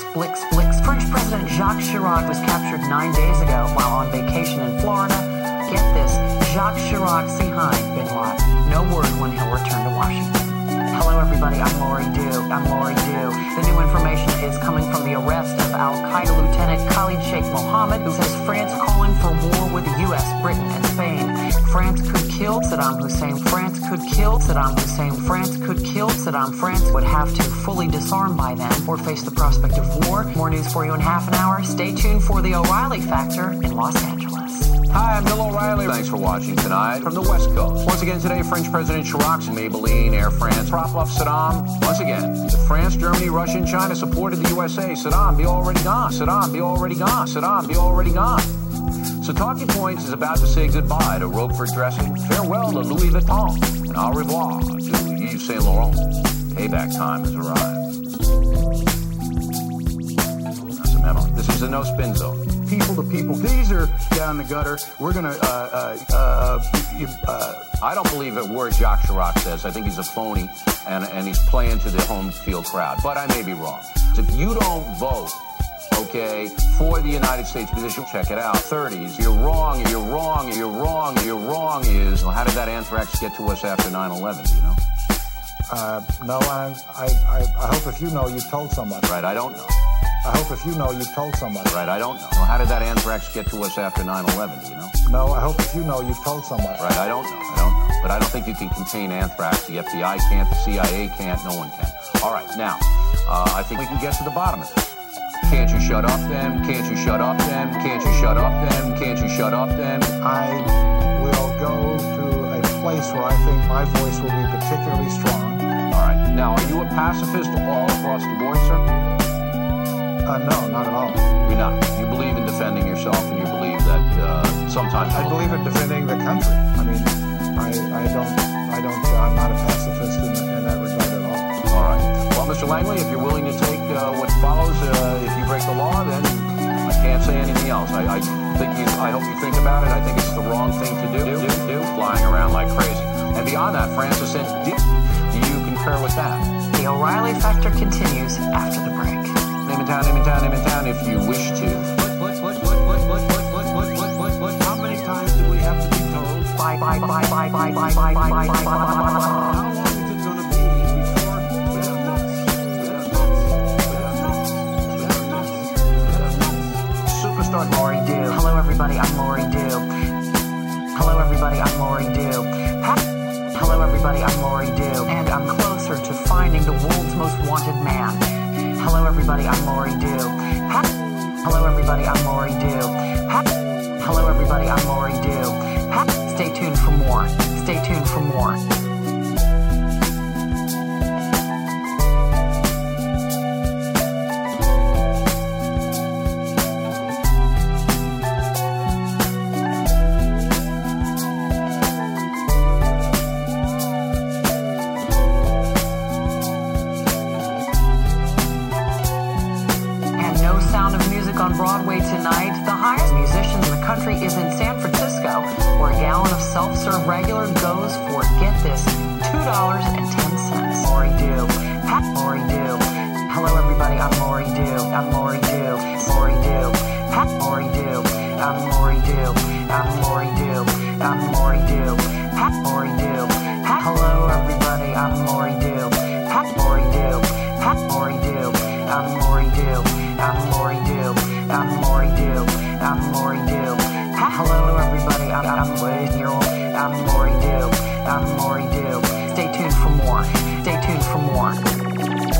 Blix. French President Jacques Chirac was captured 9 days ago while on vacation in Florida. Get this, Jacques Chirac behind Bin Laden. No word when he'll return to Washington. Hello, everybody. I'm Lori Dew. The new information is coming from the arrest of Al-Qaeda Lieutenant Khalid Sheikh Mohammed, who says France calling for war with the U.S., Britain, and Spain. France could kill Saddam Hussein. France could kill Saddam Hussein. France could kill Saddam. France would have to fully disarm by then or face the prospect of war. More news for you in half an hour. Stay tuned for the O'Reilly Factor in Los Angeles. Hi, I'm Bill O'Reilly. Thanks for watching tonight from the West Coast. Once again today, French President Chirac and Maybelline, Air France, prop off Saddam. Once again, if France, Germany, Russia, and China supported the USA, Saddam be already gone. Saddam be already gone. Saddam be already gone. So Talking Points is about to say goodbye to Roquefort dressing, farewell to Louis Vuitton, and au revoir to Yves Saint Laurent. Payback time has arrived. That's a memo. This is a no spin zone. People to people. These are down the gutter. We're going to... I don't believe a word Jacques Chirac says. I think he's a phony, and he's playing to the home field crowd. But I may be wrong. If you don't vote, okay, for the United States position, check it out. 30s, you're wrong is, well, how did that anthrax get to us after 9/11, you know? No, I hope if you know, you've told somebody. Right, I don't know. I hope if you know, you've told somebody. Right, I don't know. Well, how did that anthrax get to us after 9/11, you know? No, I hope if you know, you've told somebody. Right, I don't know. But I don't think you can contain anthrax. The FBI can't, the CIA can't, no one can. All right, now, I think we can get to the bottom of this. Can't you shut up then? Can't you shut up then? Can't you shut up then? Can't you shut up then? I will go to a place where I think my voice will be particularly strong. All right. Now, are you a pacifist all across the board, sir? No, not at all. You're not. You believe in defending yourself, and you believe that sometimes... I believe in defending the country. I mean, I'm not a pacifist in that regard at all. All right. Well, Mr. Langley, if you're willing to take what follows, if you break the law, then I can't say anything else. I hope you think about it. I think it's the wrong thing to do, flying around like crazy. And beyond that, France has said, do you concur with that? The O'Reilly Factor continues after the break. Name in town, if you wish to. How many times do we have to be told? Bye. How long is it going to be before Superstar Lori Dew. Hello, everybody. I'm Lori Dew. Hello, everybody. I'm Lori Dew. Hello, everybody. I'm Lori Dew. And I'm closer to finding the world's most wanted man. Hello, everybody. I'm Lori Dew. Hello, everybody. I'm Lori Dew. Hello, everybody. I'm Lori Dew. Stay tuned for more. Stay tuned for more. On Broadway tonight, the highest musician in the country is in San Francisco, where a gallon of self-serve regular goes for, get this, $2.10. Lori Dew. Lori Dew. Hello, everybody. I'm Lori Dew. I'm Lori Dew. Lori Dew. Lori Dew. I'm Lori Dew. I'm Lori Dew. I'm Lori Dew. Lori Dew. Hello, everybody. I'm Lori Dew. Lori Dew. Lori Dew. I'm Lori Dew. I'm Lori Dew. I'm Lori Dew. I'm Lori Dew. Hello, everybody. I'm Lori Dew. I'm Lori Dew. I'm Lori Dew. Stay tuned for more. Stay tuned for more.